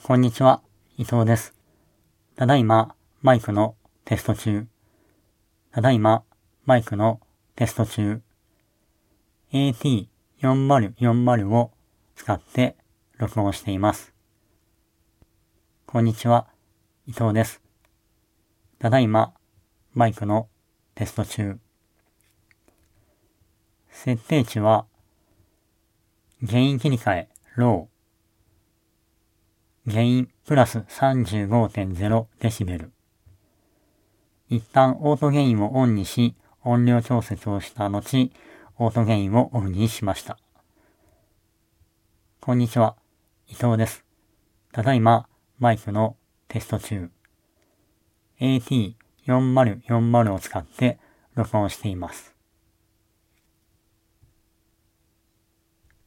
こんにちは、伊藤です。ただいま、マイクのテスト中。AT4040 を使って録音しています。こんにちは、伊藤です。ただいま、マイクのテスト中。設定値は、ゲイン切り替え、ロー。ゲインプラス 35.0 デシベル。一旦オートゲインをオンにし、音量調節をした後、オートゲインをオフにしました。こんにちは、伊藤です。ただいま、マイクのテスト中。AT4040 を使って録音しています。